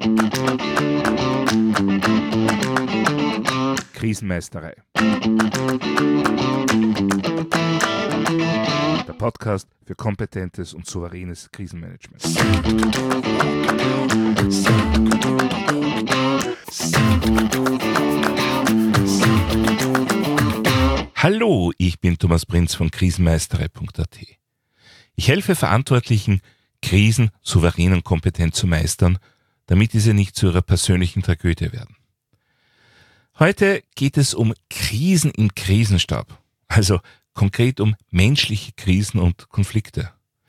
Krisenmeisterei. Der Podcast für kompetentes und souveränes Krisenmanagement. Hallo, ich bin Thomas Prinz von krisenmeisterei.at. Ich helfe Verantwortlichen, Krisen souverän und kompetent zu meistern, damit diese nicht zu ihrer persönlichen Tragödie werden. Heute geht es um Krisen im Krisenstab, also konkret um menschliche Krisen und Konflikte.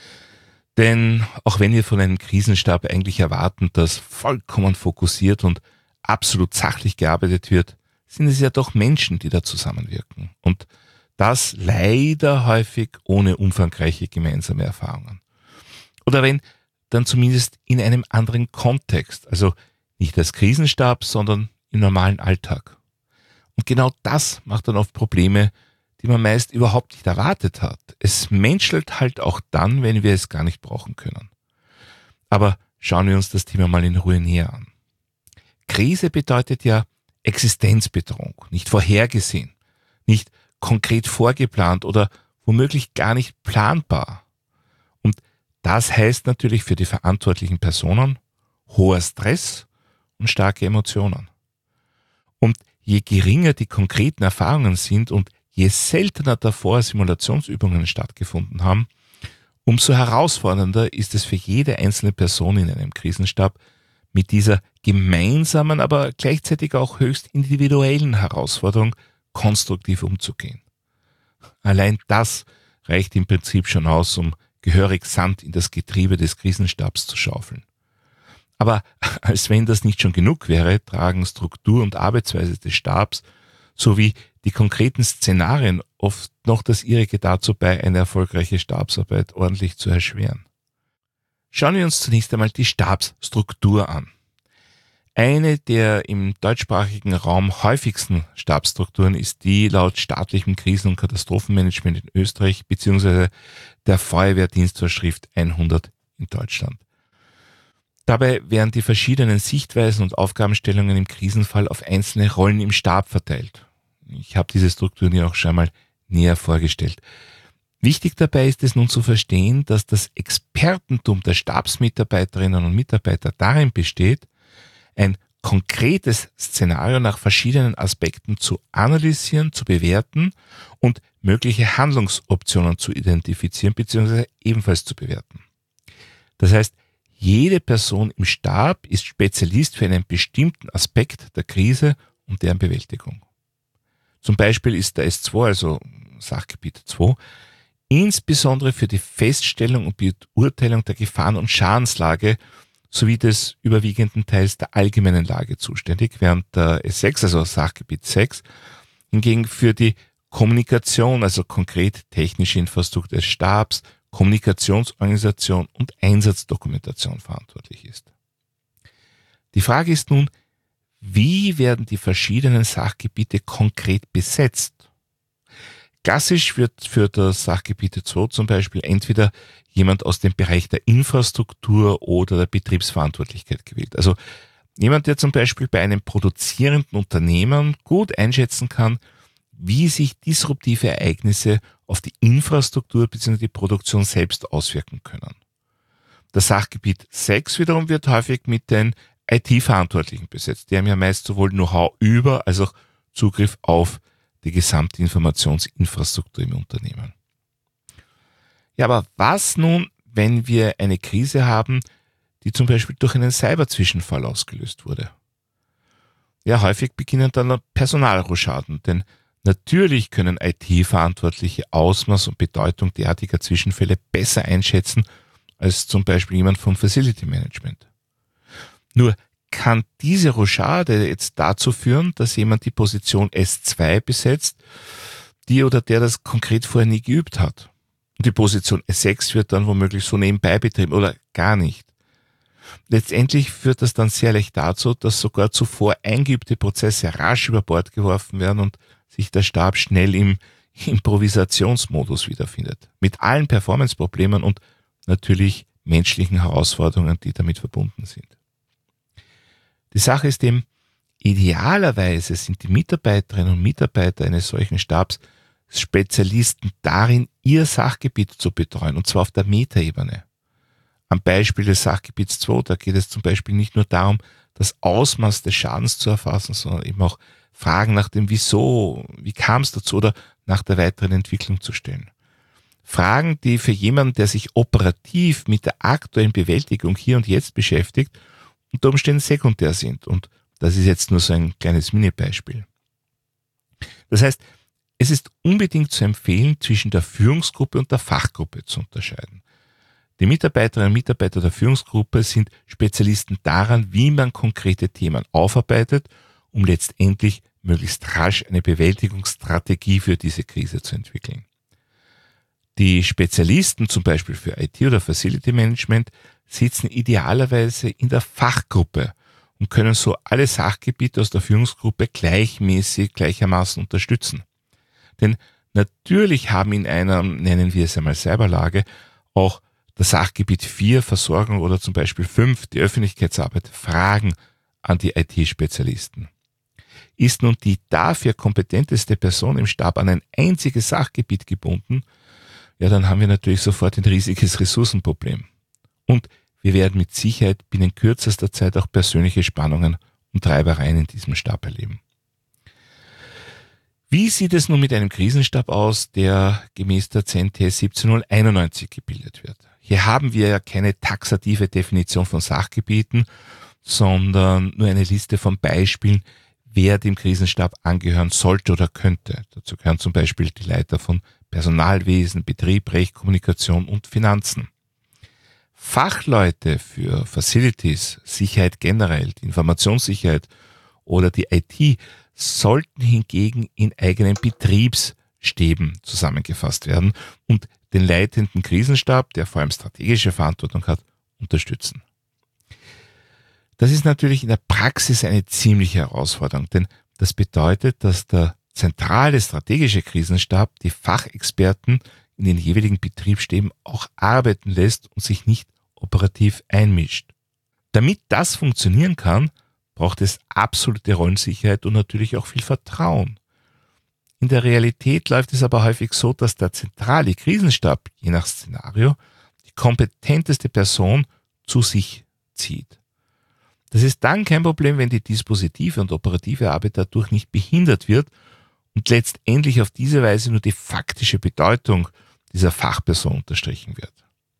Denn auch wenn wir von einem Krisenstab eigentlich erwarten, dass vollkommen fokussiert und absolut sachlich gearbeitet wird, sind es ja doch Menschen, die da zusammenwirken. Und das leider häufig ohne umfangreiche gemeinsame Erfahrungen. Oder wenn, dann zumindest in einem anderen Kontext, also nicht als Krisenstab, sondern im normalen Alltag. Und genau das macht dann oft Probleme, die man meist überhaupt nicht erwartet hat. Es menschelt halt auch dann, wenn wir es gar nicht brauchen können. Aber schauen wir uns das Thema mal in Ruhe näher an. Krise bedeutet ja Existenzbedrohung, nicht vorhergesehen, nicht konkret vorgeplant oder womöglich gar nicht planbar. Und das heißt natürlich für die verantwortlichen Personen hoher Stress und starke Emotionen. Und je geringer die konkreten Erfahrungen sind und je seltener davor Simulationsübungen stattgefunden haben, umso herausfordernder ist es für jede einzelne Person in einem Krisenstab, mit dieser gemeinsamen, aber gleichzeitig auch höchst individuellen Herausforderung konstruktiv umzugehen. Allein das reicht im Prinzip schon aus, um gehörig Sand in das Getriebe des Krisenstabs zu schaufeln. Aber als wenn das nicht schon genug wäre, tragen Struktur und Arbeitsweise des Stabs sowie die konkreten Szenarien oft noch das ihrige dazu bei, eine erfolgreiche Stabsarbeit ordentlich zu erschweren. Schauen wir uns zunächst einmal die Stabsstruktur an. Eine der im deutschsprachigen Raum häufigsten Stabsstrukturen ist die laut staatlichem Krisen- und Katastrophenmanagement in Österreich bzw. der Feuerwehrdienstvorschrift 100 in Deutschland. Dabei werden die verschiedenen Sichtweisen und Aufgabenstellungen im Krisenfall auf einzelne Rollen im Stab verteilt. Ich habe diese Strukturen ja auch schon mal näher vorgestellt. Wichtig dabei ist es nun zu verstehen, dass das Expertentum der Stabsmitarbeiterinnen und Mitarbeiter darin besteht, ein konkretes Szenario nach verschiedenen Aspekten zu analysieren, zu bewerten und mögliche Handlungsoptionen zu identifizieren bzw. ebenfalls zu bewerten. Das heißt, jede Person im Stab ist Spezialist für einen bestimmten Aspekt der Krise und deren Bewältigung. Zum Beispiel ist der S2, also Sachgebiet 2, insbesondere für die Feststellung und Beurteilung der Gefahren- und Schadenslage sowie des überwiegenden Teils der allgemeinen Lage zuständig, während der S6, also Sachgebiet 6, hingegen für die Kommunikation, also konkret technische Infrastruktur des Stabs, Kommunikationsorganisation und Einsatzdokumentation verantwortlich ist. Die Frage ist nun, wie werden die verschiedenen Sachgebiete konkret besetzt? Klassisch wird für das Sachgebiet 2 zum Beispiel entweder jemand aus dem Bereich der Infrastruktur oder der Betriebsverantwortlichkeit gewählt. Also jemand, der zum Beispiel bei einem produzierenden Unternehmen gut einschätzen kann, wie sich disruptive Ereignisse auf die Infrastruktur bzw. die Produktion selbst auswirken können. Das Sachgebiet 6 wiederum wird häufig mit den IT-Verantwortlichen besetzt. Die haben ja meist sowohl Know-how über als auch Zugriff auf die gesamte Informationsinfrastruktur im Unternehmen. Ja, aber was nun, wenn wir eine Krise haben, die zum Beispiel durch einen Cyberzwischenfall ausgelöst wurde? Ja, häufig beginnen dann Personalrochaden, denn natürlich können IT-Verantwortliche Ausmaß und Bedeutung derartiger Zwischenfälle besser einschätzen als zum Beispiel jemand vom Facility Management. Nur kann diese Rochade jetzt dazu führen, dass jemand die Position S2 besetzt, die oder der das konkret vorher nie geübt hat. Und die Position S6 wird dann womöglich so nebenbei betrieben oder gar nicht. Letztendlich führt das dann sehr leicht dazu, dass sogar zuvor eingeübte Prozesse rasch über Bord geworfen werden und sich der Stab schnell im Improvisationsmodus wiederfindet. Mit allen Performance-Problemen und natürlich menschlichen Herausforderungen, die damit verbunden sind. Die Sache ist eben, idealerweise sind die Mitarbeiterinnen und Mitarbeiter eines solchen Stabs Spezialisten darin, ihr Sachgebiet zu betreuen, und zwar auf der Metaebene. Am Beispiel des Sachgebiets 2, da geht es zum Beispiel nicht nur darum, das Ausmaß des Schadens zu erfassen, sondern eben auch Fragen nach dem Wieso, wie kam es dazu oder nach der weiteren Entwicklung zu stellen. Fragen, die für jemanden, der sich operativ mit der aktuellen Bewältigung hier und jetzt beschäftigt, unter Umständen sekundär sind. Und das ist jetzt nur so ein kleines Mini-Beispiel. Das heißt, es ist unbedingt zu empfehlen, zwischen der Führungsgruppe und der Fachgruppe zu unterscheiden. Die Mitarbeiterinnen und Mitarbeiter der Führungsgruppe sind Spezialisten daran, wie man konkrete Themen aufarbeitet, um letztendlich möglichst rasch eine Bewältigungsstrategie für diese Krise zu entwickeln. Die Spezialisten, zum Beispiel für IT oder Facility Management, sitzen idealerweise in der Fachgruppe und können so alle Sachgebiete aus der Führungsgruppe gleichermaßen unterstützen. Denn natürlich haben in einer, nennen wir es einmal Cyberlage, auch das Sachgebiet 4, Versorgung, oder zum Beispiel 5, die Öffentlichkeitsarbeit, Fragen an die IT-Spezialisten. Ist nun die dafür kompetenteste Person im Stab an ein einziges Sachgebiet gebunden, ja, dann haben wir natürlich sofort ein riesiges Ressourcenproblem. Und wir werden mit Sicherheit binnen kürzester Zeit auch persönliche Spannungen und Treibereien in diesem Stab erleben. Wie sieht es nun mit einem Krisenstab aus, der gemäß der CNT 17091 gebildet wird? Hier haben wir ja keine taxative Definition von Sachgebieten, sondern nur eine Liste von Beispielen, wer dem Krisenstab angehören sollte oder könnte. Dazu gehören zum Beispiel die Leiter von Personalwesen, Betrieb, Recht, Kommunikation und Finanzen. Fachleute für Facilities, Sicherheit generell, die Informationssicherheit oder die IT sollten hingegen in eigenen Betriebsstäben zusammengefasst werden und den leitenden Krisenstab, der vor allem strategische Verantwortung hat, unterstützen. Das ist natürlich in der Praxis eine ziemliche Herausforderung, denn das bedeutet, dass der zentrale strategische Krisenstab die Fachexperten in den jeweiligen Betriebsstäben auch arbeiten lässt und sich nicht operativ einmischt. Damit das funktionieren kann, braucht es absolute Rollensicherheit und natürlich auch viel Vertrauen. In der Realität läuft es aber häufig so, dass der zentrale Krisenstab, je nach Szenario, die kompetenteste Person zu sich zieht. Das ist dann kein Problem, wenn die dispositive und operative Arbeit dadurch nicht behindert wird und letztendlich auf diese Weise nur die faktische Bedeutung dieser Fachperson unterstrichen wird.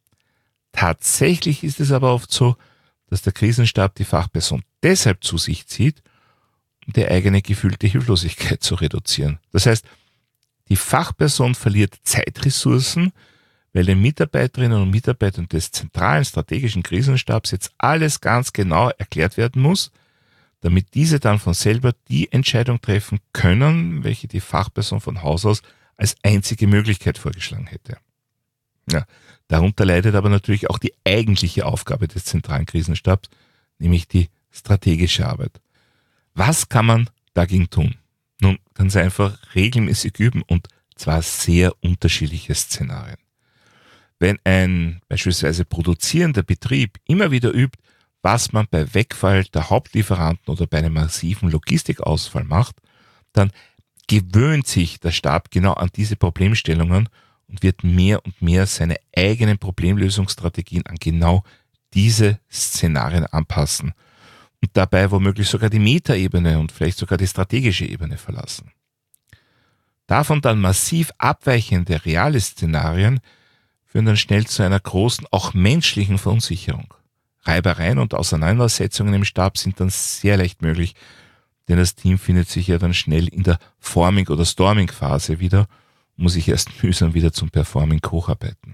Tatsächlich ist es aber oft so, dass der Krisenstab die Fachperson deshalb zu sich zieht, um die eigene gefühlte Hilflosigkeit zu reduzieren. Das heißt, die Fachperson verliert Zeitressourcen, weil den Mitarbeiterinnen und Mitarbeitern des zentralen strategischen Krisenstabs jetzt alles ganz genau erklärt werden muss, damit diese dann von selber die Entscheidung treffen können, welche die Fachperson von Haus aus als einzige Möglichkeit vorgeschlagen hätte. Ja, darunter leidet aber natürlich auch die eigentliche Aufgabe des zentralen Krisenstabs, nämlich die strategische Arbeit. Was kann man dagegen tun? Nun, ganz einfach regelmäßig üben, und zwar sehr unterschiedliche Szenarien. Wenn ein beispielsweise produzierender Betrieb immer wieder übt, was man bei Wegfall der Hauptlieferanten oder bei einem massiven Logistikausfall macht, dann gewöhnt sich der Stab genau an diese Problemstellungen und wird mehr und mehr seine eigenen Problemlösungsstrategien an genau diese Szenarien anpassen und dabei womöglich sogar die Metaebene und vielleicht sogar die strategische Ebene verlassen. Davon dann massiv abweichende reale Szenarien führen dann schnell zu einer großen, auch menschlichen Verunsicherung. Reibereien und Auseinandersetzungen im Stab sind dann sehr leicht möglich, denn das Team findet sich ja dann schnell in der Forming- oder Storming-Phase wieder und muss sich erst mühsam wieder zum Performing hocharbeiten.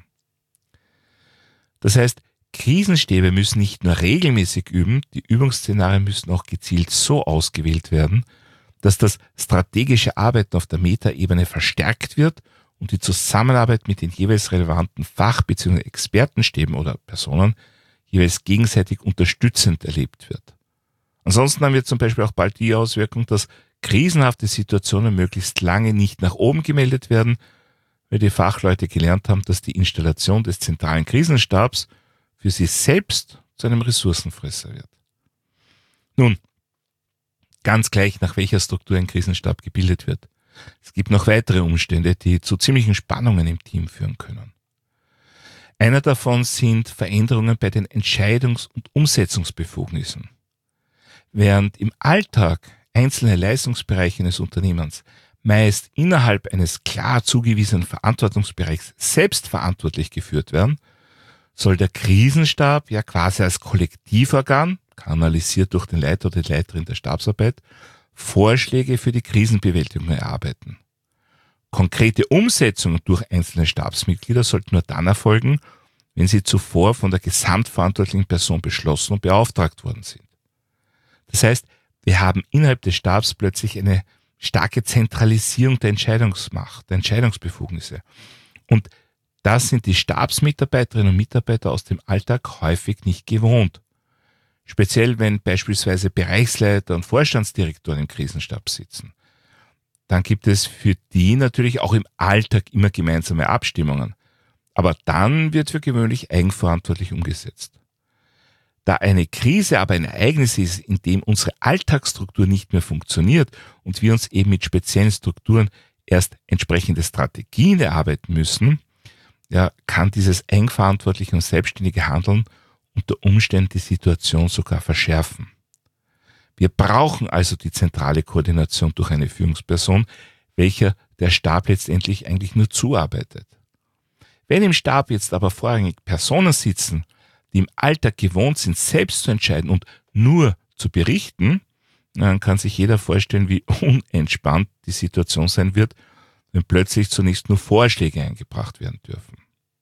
Das heißt, Krisenstäbe müssen nicht nur regelmäßig üben, die Übungsszenarien müssen auch gezielt so ausgewählt werden, dass das strategische Arbeiten auf der Metaebene verstärkt wird und die Zusammenarbeit mit den jeweils relevanten Fach- bzw. Expertenstäben oder Personen jeweils gegenseitig unterstützend erlebt wird. Ansonsten haben wir zum Beispiel auch bald die Auswirkung, dass krisenhafte Situationen möglichst lange nicht nach oben gemeldet werden, weil die Fachleute gelernt haben, dass die Installation des zentralen Krisenstabs für sie selbst zu einem Ressourcenfresser wird. Nun, ganz gleich, nach welcher Struktur ein Krisenstab gebildet wird. Es gibt noch weitere Umstände, die zu ziemlichen Spannungen im Team führen können. Einer davon sind Veränderungen bei den Entscheidungs- und Umsetzungsbefugnissen. Während im Alltag einzelne Leistungsbereiche eines Unternehmens meist innerhalb eines klar zugewiesenen Verantwortungsbereichs selbstverantwortlich geführt werden, soll der Krisenstab ja quasi als Kollektivorgan, kanalisiert durch den Leiter oder die Leiterin der Stabsarbeit, Vorschläge für die Krisenbewältigung erarbeiten. Konkrete Umsetzungen durch einzelne Stabsmitglieder sollten nur dann erfolgen, wenn sie zuvor von der gesamtverantwortlichen Person beschlossen und beauftragt worden sind. Das heißt, wir haben innerhalb des Stabs plötzlich eine starke Zentralisierung der Entscheidungsmacht, der Entscheidungsbefugnisse. Und das sind die Stabsmitarbeiterinnen und Mitarbeiter aus dem Alltag häufig nicht gewohnt. Speziell wenn beispielsweise Bereichsleiter und Vorstandsdirektoren im Krisenstab sitzen. Dann gibt es für die natürlich auch im Alltag immer gemeinsame Abstimmungen. Aber dann wird für gewöhnlich eigenverantwortlich umgesetzt. Da eine Krise aber ein Ereignis ist, in dem unsere Alltagsstruktur nicht mehr funktioniert und wir uns eben mit speziellen Strukturen erst entsprechende Strategien erarbeiten müssen, ja, kann dieses eigenverantwortliche und selbstständige Handeln unter Umständen die Situation sogar verschärfen. Wir brauchen also die zentrale Koordination durch eine Führungsperson, welcher der Stab letztendlich eigentlich nur zuarbeitet. Wenn im Stab jetzt aber vorrangig Personen sitzen, die im Alltag gewohnt sind, selbst zu entscheiden und nur zu berichten, dann kann sich jeder vorstellen, wie unentspannt die Situation sein wird, wenn plötzlich zunächst nur Vorschläge eingebracht werden dürfen.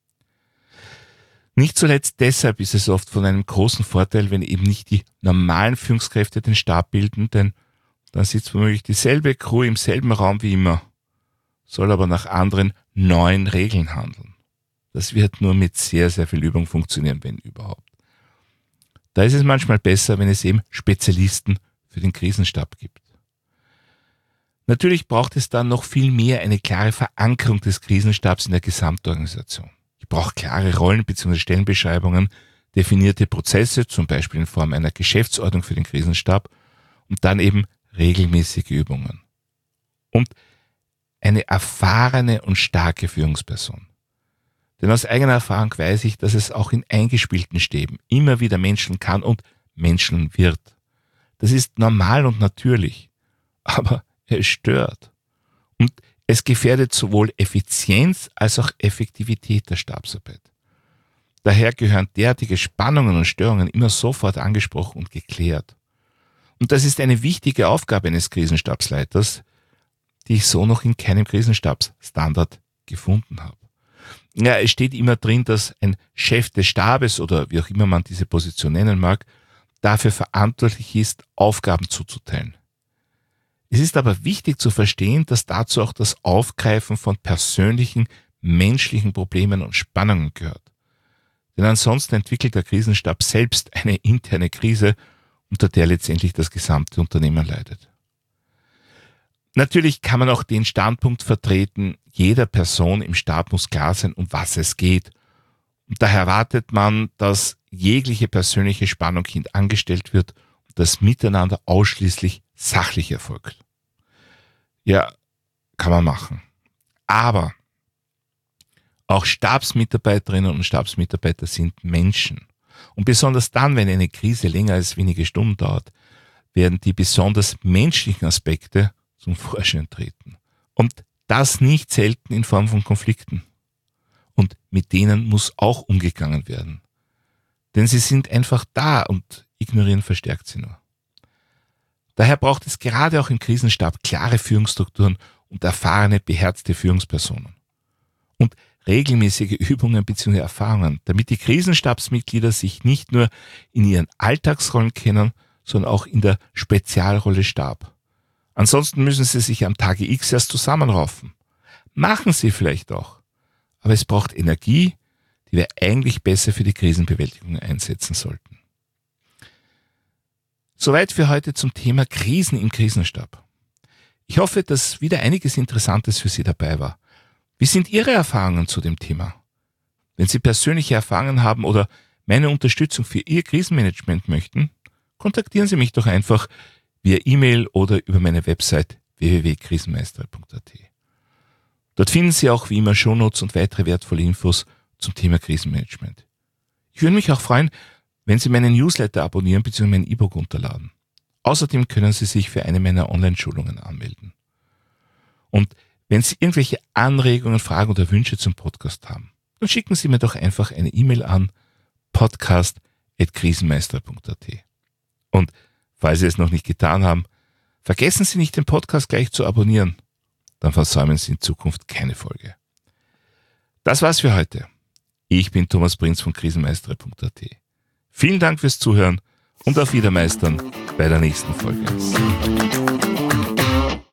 Nicht zuletzt deshalb ist es oft von einem großen Vorteil, wenn eben nicht die normalen Führungskräfte den Stab bilden, denn dann sitzt womöglich dieselbe Crew im selben Raum wie immer, soll aber nach anderen neuen Regeln handeln. Das wird nur mit sehr, sehr viel Übung funktionieren, wenn überhaupt. Da ist es manchmal besser, wenn es eben Spezialisten für den Krisenstab gibt. Natürlich braucht es dann noch viel mehr eine klare Verankerung des Krisenstabs in der Gesamtorganisation. Ich brauche klare Rollen bzw. Stellenbeschreibungen, definierte Prozesse, zum Beispiel in Form einer Geschäftsordnung für den Krisenstab und dann eben regelmäßige Übungen. Und eine erfahrene und starke Führungsperson. Denn aus eigener Erfahrung weiß ich, dass es auch in eingespielten Stäben immer wieder menscheln kann und menscheln wird. Das ist normal und natürlich, aber es stört. Und es gefährdet sowohl Effizienz als auch Effektivität der Stabsarbeit. Daher gehören derartige Spannungen und Störungen immer sofort angesprochen und geklärt. Und das ist eine wichtige Aufgabe eines Krisenstabsleiters, die ich so noch in keinem Krisenstabsstandard gefunden habe. Ja, es steht immer drin, dass ein Chef des Stabes oder wie auch immer man diese Position nennen mag, dafür verantwortlich ist, Aufgaben zuzuteilen. Es ist aber wichtig zu verstehen, dass dazu auch das Aufgreifen von persönlichen, menschlichen Problemen und Spannungen gehört. Denn ansonsten entwickelt der Krisenstab selbst eine interne Krise, unter der letztendlich das gesamte Unternehmen leidet. Natürlich kann man auch den Standpunkt vertreten, jeder Person im Stab muss klar sein, um was es geht. Und daher erwartet man, dass jegliche persönliche Spannung hintangestellt wird und das Miteinander ausschließlich sachlich erfolgt. Ja, kann man machen. Aber auch Stabsmitarbeiterinnen und Stabsmitarbeiter sind Menschen. Und besonders dann, wenn eine Krise länger als wenige Stunden dauert, werden die besonders menschlichen Aspekte zum Vorschein treten. Und das nicht selten in Form von Konflikten. Und mit denen muss auch umgegangen werden. Denn sie sind einfach da und ignorieren verstärkt sie nur. Daher braucht es gerade auch im Krisenstab klare Führungsstrukturen und erfahrene, beherzte Führungspersonen. Und regelmäßige Übungen bzw. Erfahrungen, damit die Krisenstabsmitglieder sich nicht nur in ihren Alltagsrollen kennen, sondern auch in der Spezialrolle Stab. Ansonsten müssen sie sich am Tage X erst zusammenraufen. Machen sie vielleicht auch. Aber es braucht Energie, die wir eigentlich besser für die Krisenbewältigung einsetzen sollten. Soweit für heute zum Thema Krisen im Krisenstab. Ich hoffe, dass wieder einiges Interessantes für Sie dabei war. Wie sind Ihre Erfahrungen zu dem Thema? Wenn Sie persönliche Erfahrungen haben oder meine Unterstützung für Ihr Krisenmanagement möchten, kontaktieren Sie mich doch einfach. via E-Mail oder über meine Website www.krisenmeister.at. Dort finden Sie auch wie immer Shownotes und weitere wertvolle Infos zum Thema Krisenmanagement. Ich würde mich auch freuen, wenn Sie meinen Newsletter abonnieren bzw. mein E-Book runterladen. Außerdem können Sie sich für eine meiner Online-Schulungen anmelden. Und wenn Sie irgendwelche Anregungen, Fragen oder Wünsche zum Podcast haben, dann schicken Sie mir doch einfach eine E-Mail an podcast@krisenmeister.at. Und falls Sie es noch nicht getan haben, vergessen Sie nicht, den Podcast gleich zu abonnieren. Dann versäumen Sie in Zukunft keine Folge. Das war's für heute. Ich bin Thomas Prinz von krisenmeister.at. Vielen Dank fürs Zuhören und auf Wiedermeistern bei der nächsten Folge.